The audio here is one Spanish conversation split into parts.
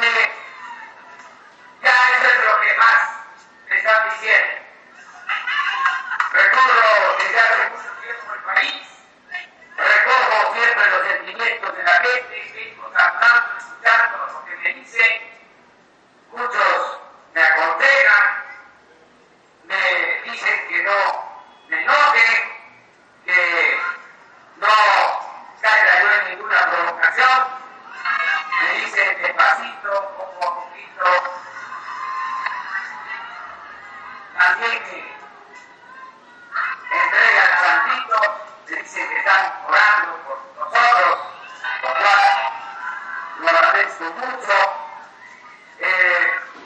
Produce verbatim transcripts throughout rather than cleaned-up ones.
donde ya eso es lo que más me están diciendo. Recorro desde hace mucho tiempo el país, recojo siempre los sentimientos de la gente, vengo tratando, escuchando lo que me dicen, muchos me aconsejan, me dicen que no me enoje, que no caiga yo en ninguna provocación, me dicen despacito, poco a poquito, también que entregan santitos, me dicen que están orando por nosotros, lo cual lo agradezco mucho. Eh,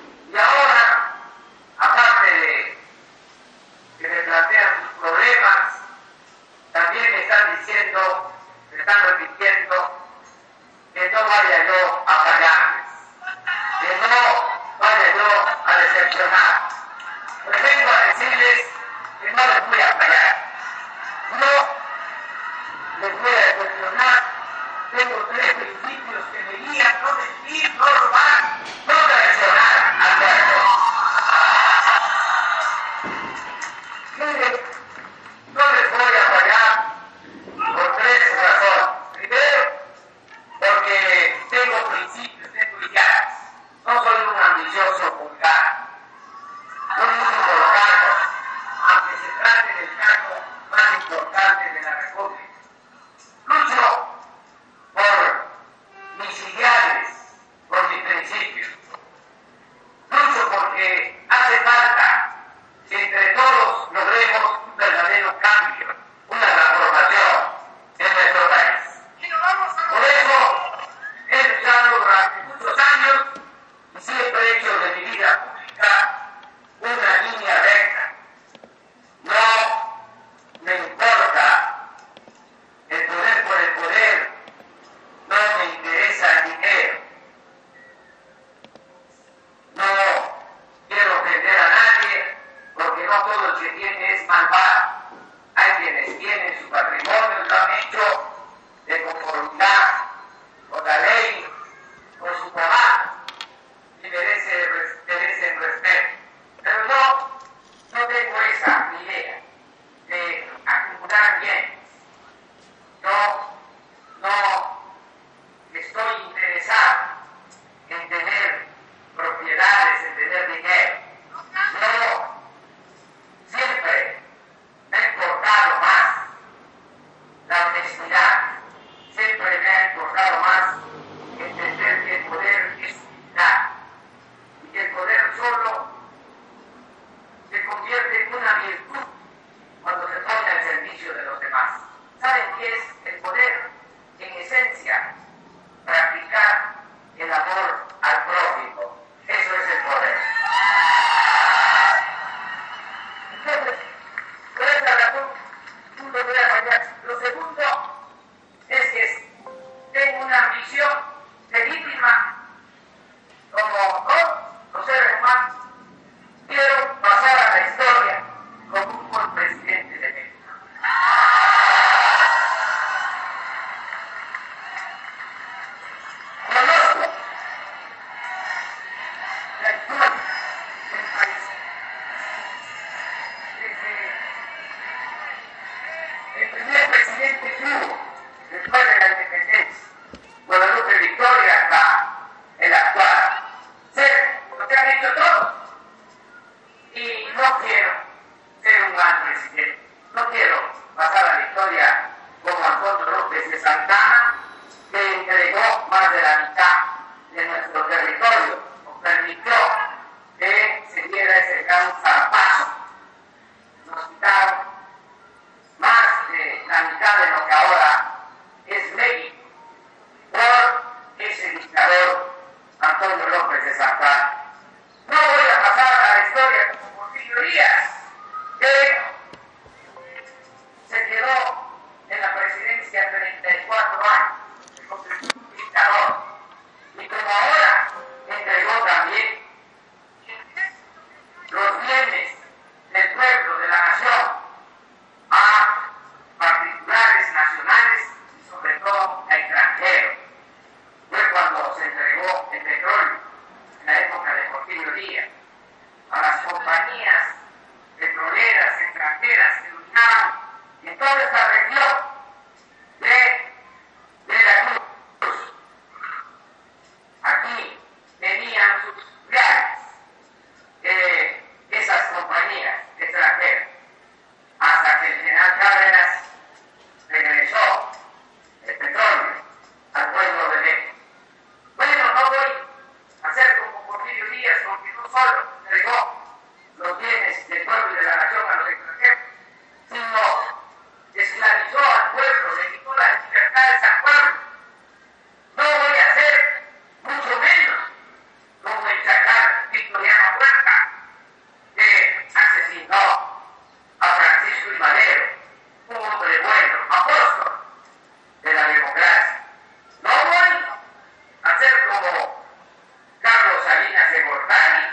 solo entregó los bienes del pueblo y de la nación a los extranjeros, sino esclavizó al pueblo, le quitó las libertades al pueblo. No voy a hacer mucho menos como el chacal Victoriano Huerta, que asesinó a Francisco I. Madero, un hombre bueno, apóstol de la democracia. No voy a hacer como Carlos Salinas de Gortari.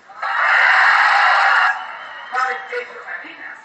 ¿Saben qué hizo Salinas?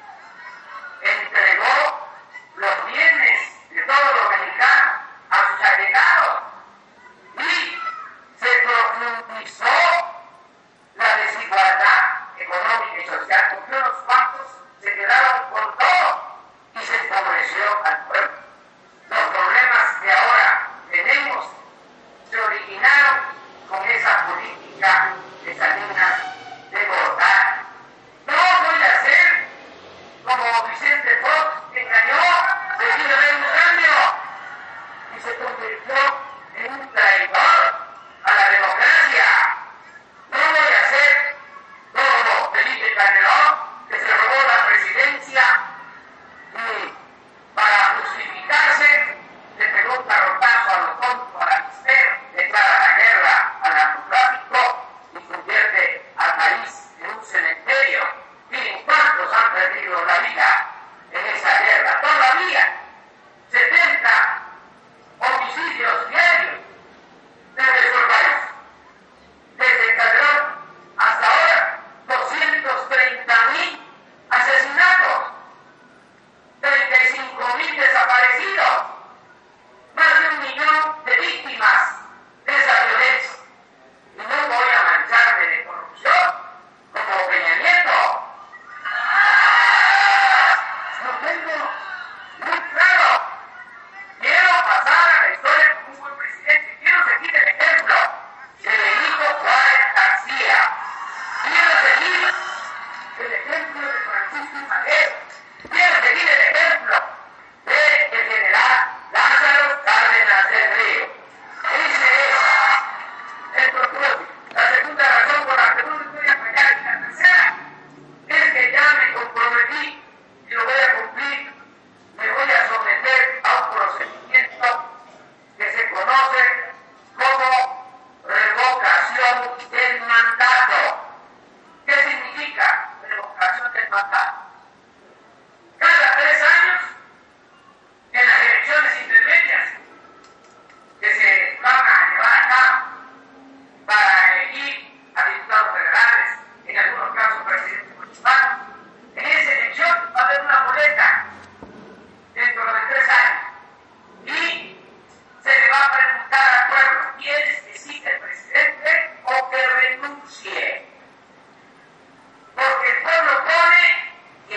Entregó los bienes de todos los mexicanos a sus allegados y se profundizó la desigualdad económica y social, porque unos cuantos se quedaron con todo y se empobreció al pueblo. Los problemas que ahora tenemos se originaron con esa política de Salinas de Gortari. No voy a hacer como Vicente Fox, que engañó, decidió ver un cambio y se convirtió en un traidor a la democracia. No voy a hacer como Felipe Calderón, que se robó la presidencia y para justificarse le pegó un garrotazo a los tontos, al avispero, declara la guerra al narcotráfico y convierte al país en un cementerio. Miren cuántos han perdido la vida en esa guerra. Todavía setenta homicidios diarios de nuestro país. Desde Calderón hasta ahora, doscientos treinta mil asesinatos, treinta y cinco mil desaparecidos, más de un millón de víctimas de esa violencia. Y no voy a mancharme de corrupción como Peña Nieto. Lo tengo muy claro. Quiero pasar a la historia como un buen presidente. Quiero seguir el ejemplo de Benito Juárez García. Quiero seguir el ejemplo de Francisco I. Madero. Quiero seguir el ejemplo del general Lázaro Cárdenas del Río. Ese es el propósito. La segunda razón por la que no les voy a fallar, y la tercera es que ya me comprometí y lo voy a cumplir. Me voy a someter a un procedimiento que se conoce como revocación del mandato. ¿Qué significa revocación del mandato? Cada tres años, en las elecciones intermedias que se van a llevar a cabo para elegir a diputados federales, en algunos casos presidente municipal, en esa elección va a haber una boleta dentro de tres años y se le va a preguntar al pueblo: ¿quieres que siga el presidente o que renuncie? Porque el pueblo pone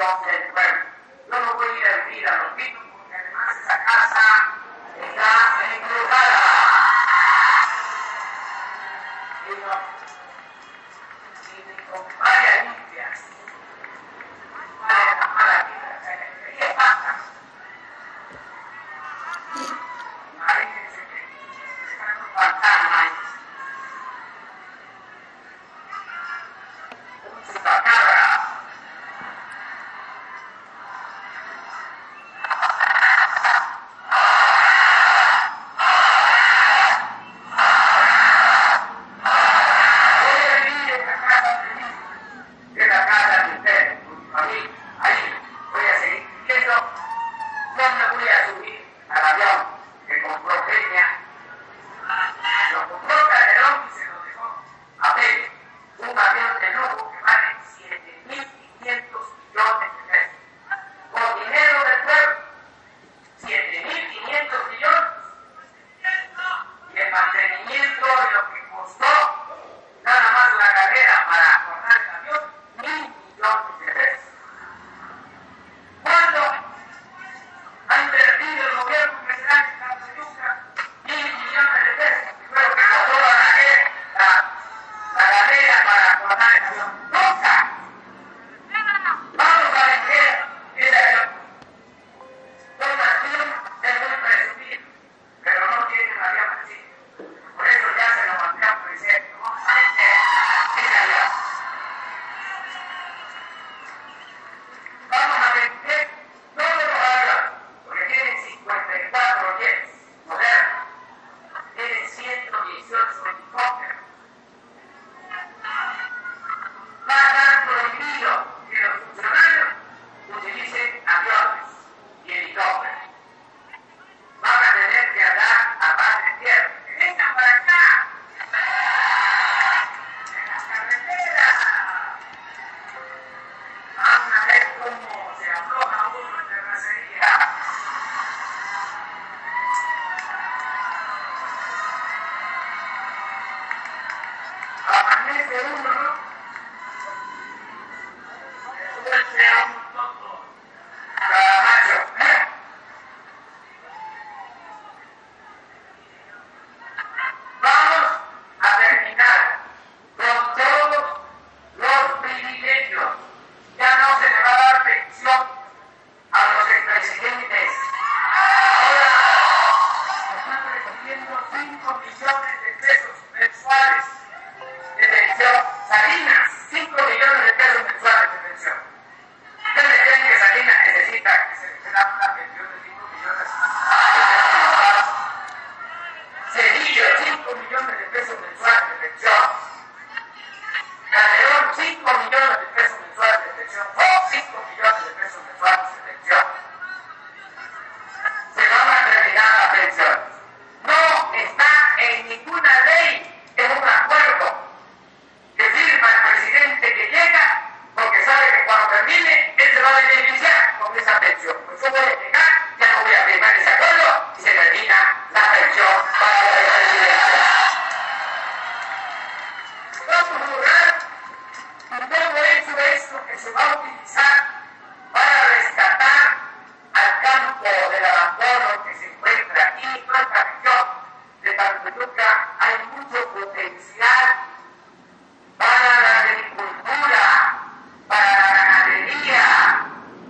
Defensor del Pueblo. Yo no voy a ir a vivir a los pisos porque además esa casa está embrujada. Y, no, y mi compadre limpia. ¿Cuál es la mala vida? ¿Qué pasa? Imagínense que están un fantasma ahí. Un chupacabra.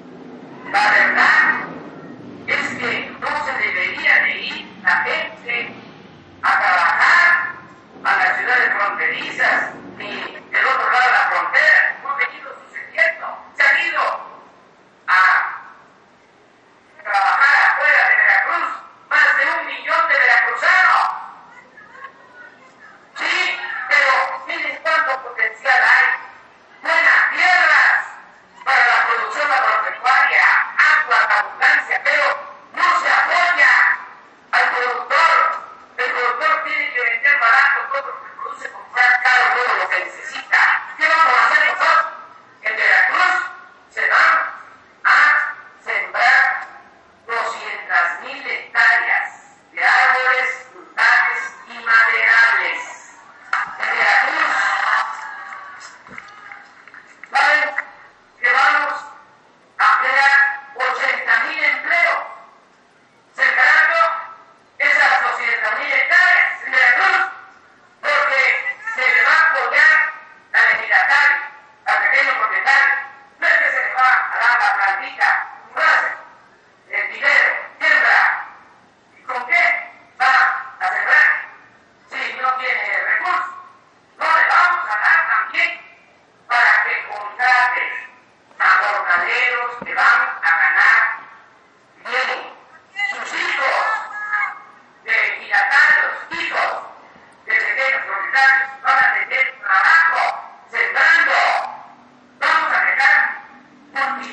La verdad es que no se debería de ir la gente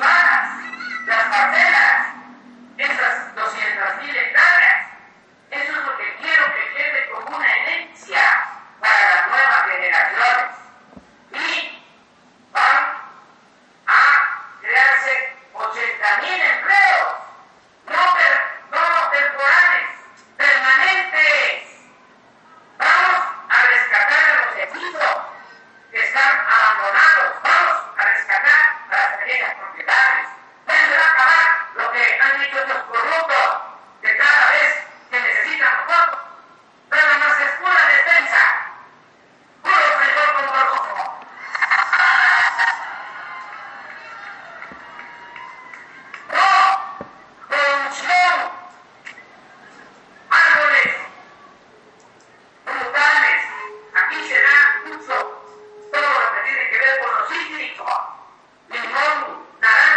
urbanas, las parcelas, esas doscientas mil hectáreas. Eso es lo que quiero que quede como una herencia para las nuevas generaciones. Y van a crearse ochenta mil empleos, no, per, no temporales, permanentes. Vamos a rescatar a los equipos que están abandonados, vamos a rescatar a las pequeñas propiedades. Vendrá a acabar lo que han dicho estos corruptos, que cada vez que necesitan votos, nada más es pura defensa, puro frijol con gorgojo. No, producción, árboles, frutales, aquí se da uso todo lo que tiene que ver con lo cítrico, limón, naranja.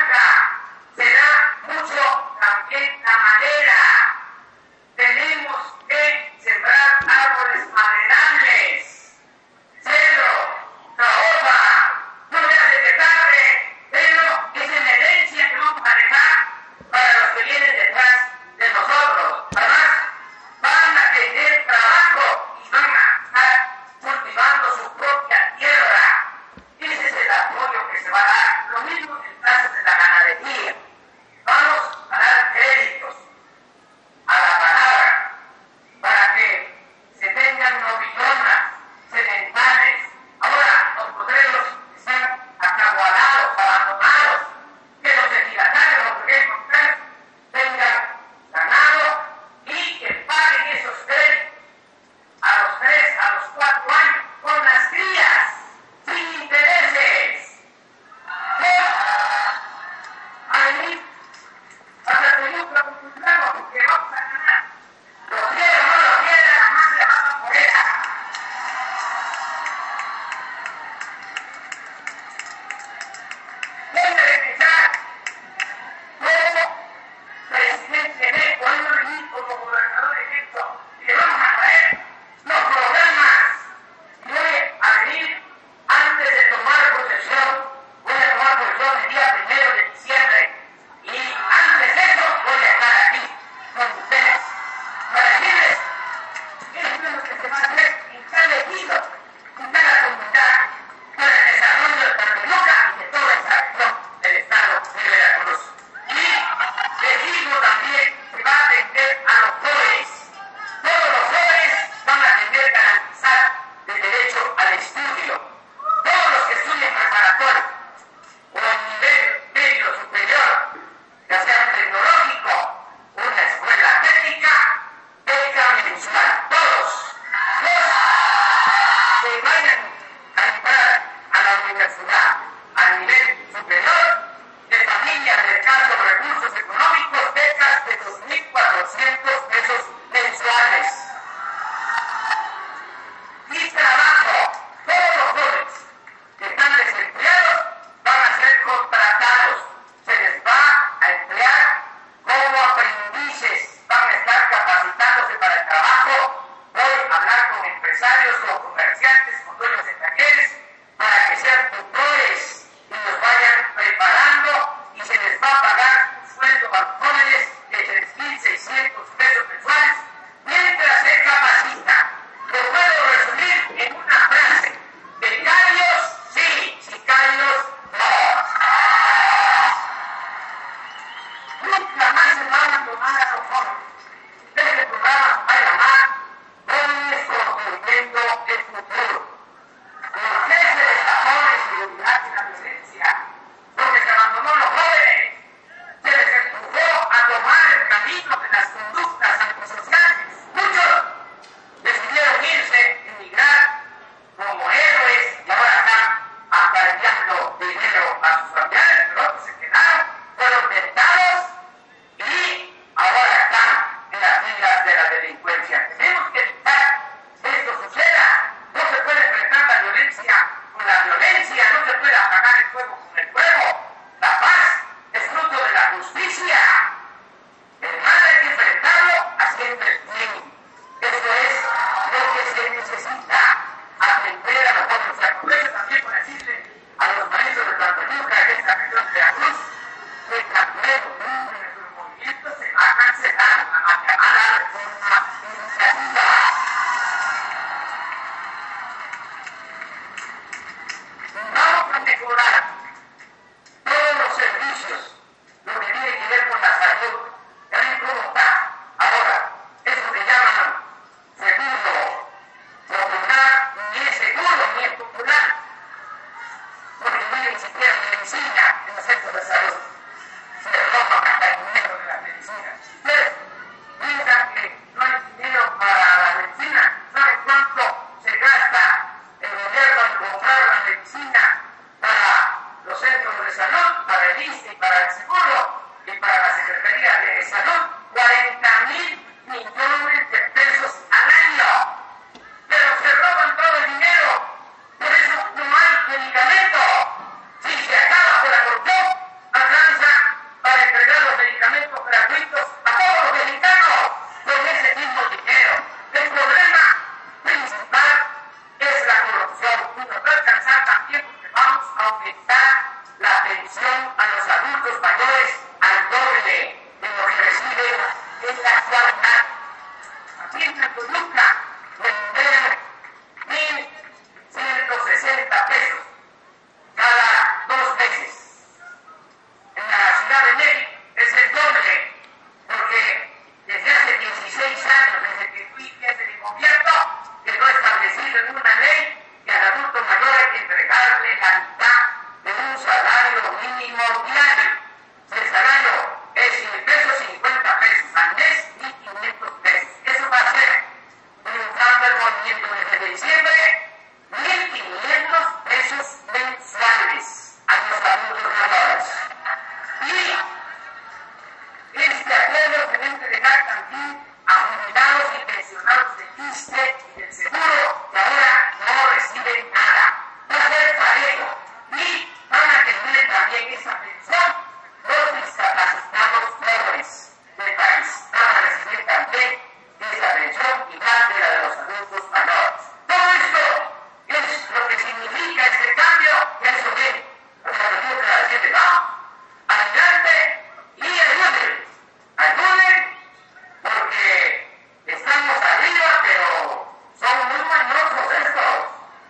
para el Seguro y para la Secretaría de Salud cuarenta mil millones de pesos al año. Pero se roban todo el dinero. Por eso no hay medicamento. Si se acaba con la corrupción, alcanza para entregar los medicamentos gratuitos a todos los mexicanos con ese mismo dinero. El problema principal es la corrupción y nos va a alcanzar también porque vamos a aumentar la pensión a los adultos mayores al doble de lo que reciben en la actualidad. Aquí en Toluca vender mil ciento sesenta pesos cada dos meses. En la Ciudad de México es el doble, porque desde hace dieciséis años, desde que fui jefe de gobierno, quedó establecido en una ley que al adulto mayor hay que entregarle la mitad de un salario mínimo diario. Si el salario es cien pesos, cincuenta pesos al mes, mil quinientos pesos. Eso va a ser triunfando el movimiento desde diciembre, mil quinientos pesos mensuales a los adultos mayores. Y este acuerdo se va a entregar también a jubilados y pensionados del I S S S S E y del Seguro, que ahora no reciben nada. Va a ser parejo y van a tener también esa pensión los discapacitados pobres del país. Van a recibir también esa pensión igual que la de los adultos mayores. Todo esto es lo que significa este cambio, y a eso viene. Los adultos de la gente va adelante y ayuden, ayuden, porque estamos arriba, pero son muy mañosos estos.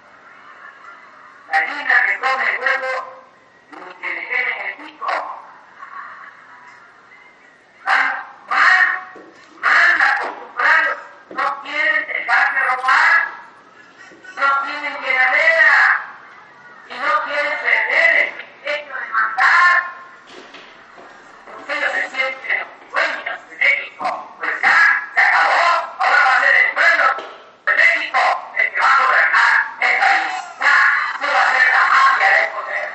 La gallina que come huevo ni que le quede en el pico. Van mal, mal acostumbrados, no quieren dejar de robar, no tienen llenadera y no quieren perder el privilegio de mandar. Ustedes se sienten dueños de México, pues ya se acabó, ahora va a ser el pueblo de México el que va a gobernar el país. Ya no va a ser la mafia del poder.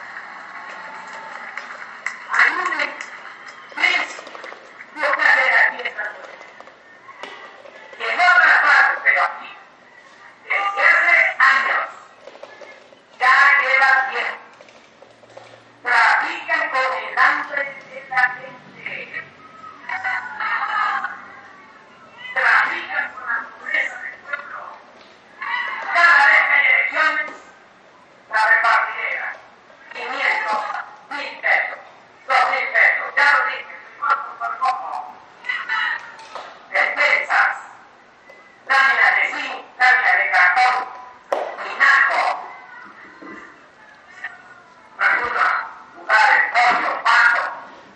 Ayuden, please, no que hacer aquí en esta ciudad. Y en otras partes, pero aquí, desde hace años, ya lleva tiempo. Trafican con el hambre de la gente. Trafican con la pobreza del pueblo. Cada vez que hay elecciones, la repartidera. quinientos, mil pesos, dos mil pesos, ya lo dije, ¿cuánto por poco? Despensas, láminas de zinc, láminas de cartón, linaco, verdura, lugares, pollo, pato,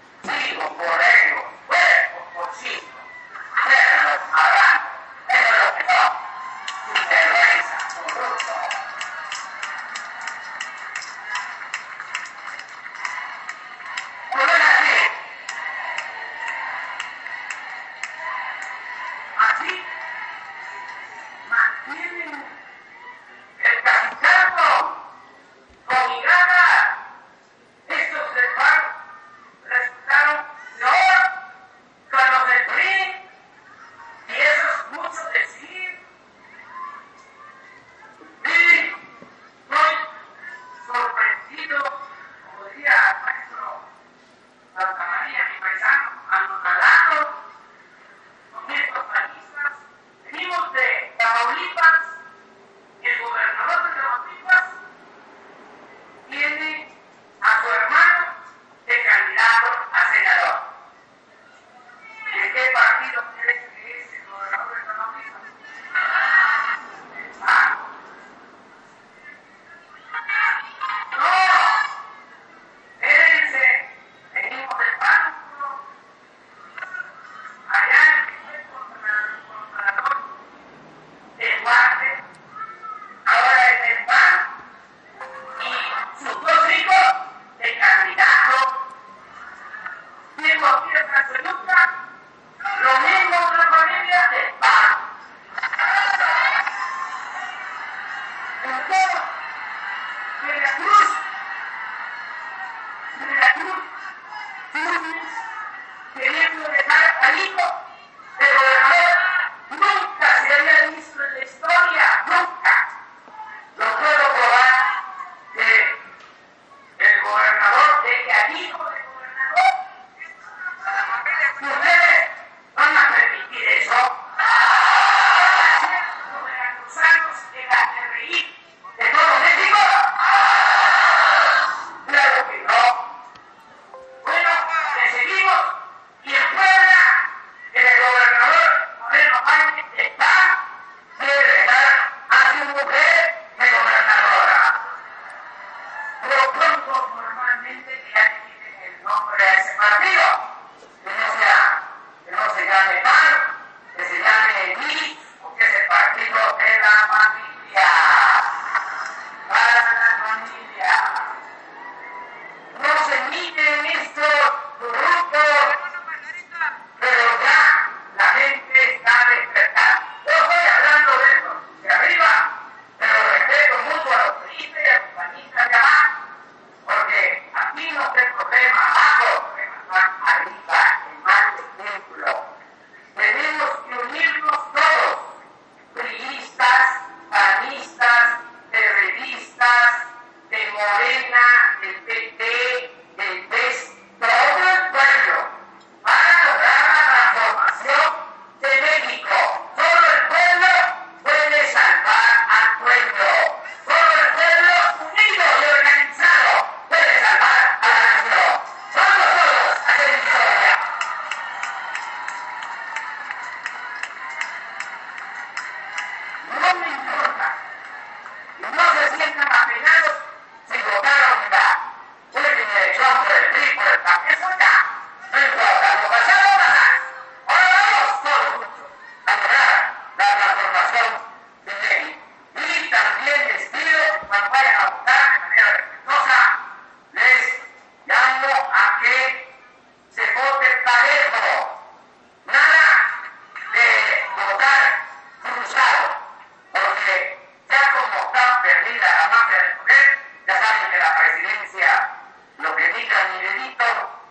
invito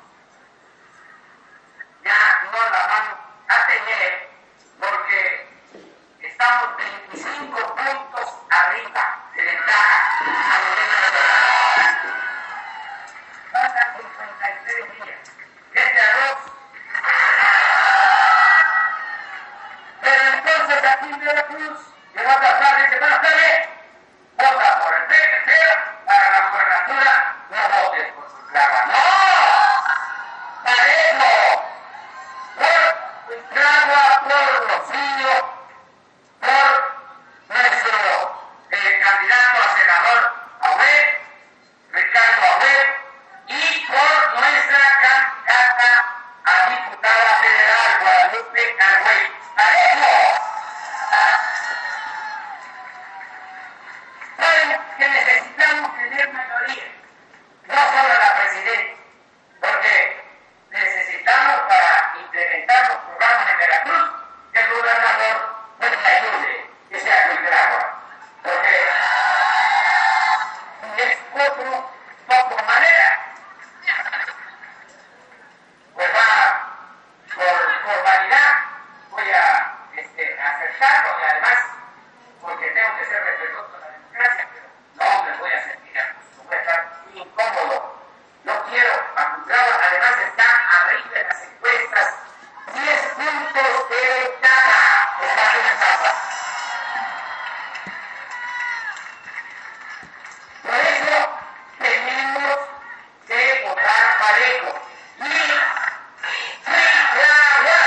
ya no la van a tener porque estamos veinticinco puntos arriba de ventaja a nivel nacional. Faltan cincuenta y tres días. Este arroz. Pero entonces aquí en Veracruz llegó a pasar y dice, bueno, está bien, vota por el P P C, para la gobernatura no votes por su clava. ¡No! ¡Parejo! Por Clava, por Rocío, por nuestro eh, candidato a senador Agüed, Ricardo Agüed, y por nuestra candidata a diputada federal, Guadalupe Agüed. ¡Parejo! Saben que necesitamos tener mayoría, no solo la presidenta, porque necesitamos para implementar los programas de Veracruz que el gobernador nos ayude, que sea Cuitlagua, porque es otro poco manera, pues va por formalidad, voy a este, aceptarlo y además porque tengo que ser respetuoso de la democracia, pero no me voy a sentir acuso, voy a estar muy incómodo. No quiero a Cuitlagua, además está arriba de las encuestas, diez puntos de ventaja, está en casa. Por eso tenemos que votar parejo. Y Cuitlagua.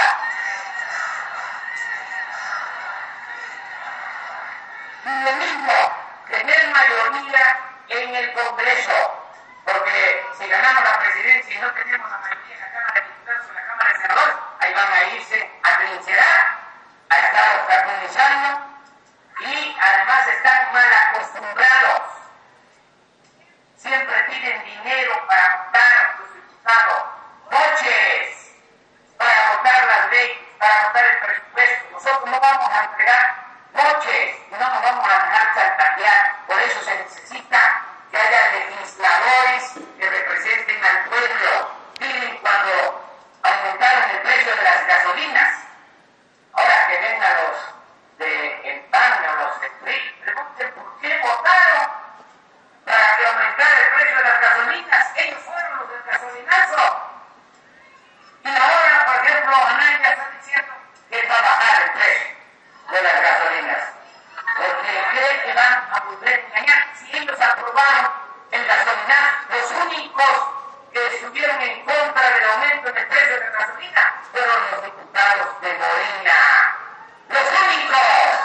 Y lo mismo, tener mayoría en el Congreso, porque si ganamos la presidencia y no tenemos la mayoría en la Cámara de Diputados o en la Cámara de Senadores, ahí van a irse a trincherar, a estar obstaculizando y además están mal acostumbrados. Siempre piden dinero para votar a los diputados, coches para votar las leyes, para votar el presupuesto. Nosotros no vamos a entregar coches y no nos vamos a dejar chantajear. Por eso se necesita que haya legisladores que representen al pueblo. Miren cuando aumentaron el precio de las gasolinas, ahora que vengan los de el P A N o los de P R I, pregunten por qué votaron para que aumentara el precio de las gasolinas. Ellos fueron los del gasolinazo. Y ahora, por ejemplo, Anaya está diciendo que va a bajar el precio de las gasolinas, porque creen que van a poder engañar. Si ellos aprobaron el gasolinazo, los únicos que estuvieron en contra del aumento del precio de la gasolina fueron los diputados de Morena. ¡Los únicos!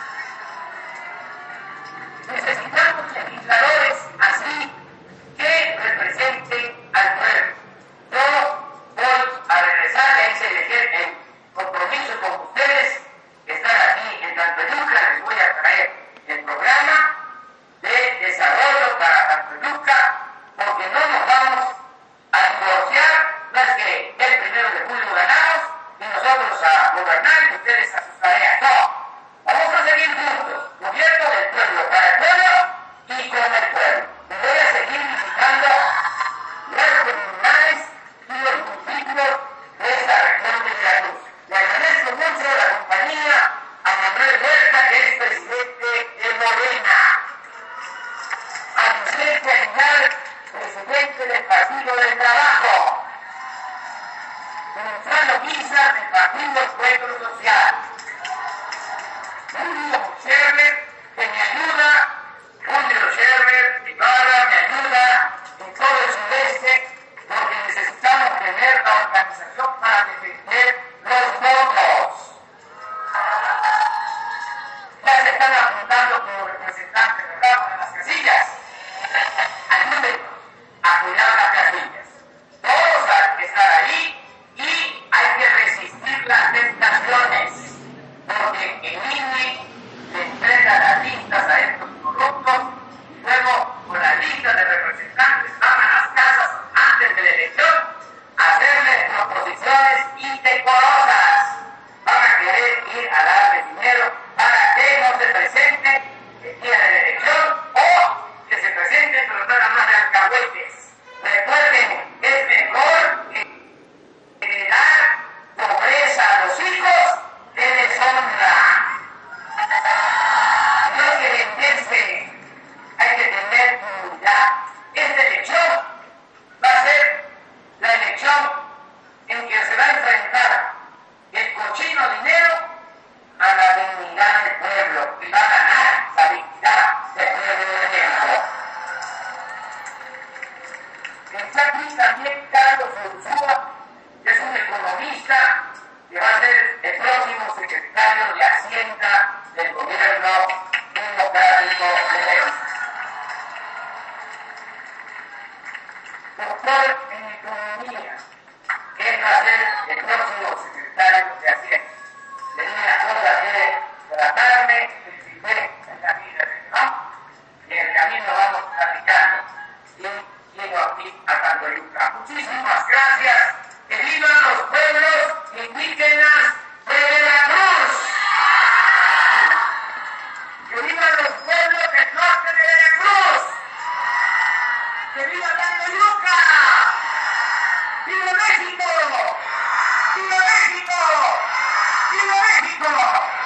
Necesitamos legisladores así que representen al pueblo. Yo voy a regresar, ya hice el compromiso con ustedes, estar aquí en Tantoyuca, les voy a traer el programa de desarrollo para Tantoyuca, porque no nos vamos a divorciar, no es que el primero de julio ganamos y nosotros a gobernar y ustedes a sus tareas, no, vamos a seguir juntos, gobierno del pueblo, para el pueblo y con el pueblo. Y voy a seguir visitando las comunidades y los municipios de esta región de Veracruz. Le agradezco mucho la compañía a Manuel Huerta, que es presidente de Morena, a Vicente Aguilar, presidente del Partido del Trabajo, Gonzalo Guizar, del Partido Encuentro Social, Julio Scherber, que me ayuda, Julio Scherber, mi padre, me ayuda en todo el sudeste, porque necesitamos tener la organización para defender los votos. Ya se están apuntando como representantes, ¿verdad?, de las casillas. Ayúdenos a cuidar las casillas. Todos hay que estar ahí y hay que resistir las tentaciones, porque el I N E le entrega las listas a estos corruptos y luego con la lista de representantes van a las casas antes de la elección a hacerles proposiciones y de presidenta del Gobierno Democrático de México. Doctor en Economía, que va a ser el próximo secretario de Hacienda. Tenía cosas que tratarme, principé en la vida, ¿no? Y en el camino vamos platicando. Y llego aquí a Tantoyuca. Muchísimas gracias. ¡Que vivan los pueblos indígenas de Veracruz! ¡Que vivan los pueblos del norte de Veracruz! ¡Que viva Tantoyuca! ¡Viva México! ¡Viva México! ¡Viva México!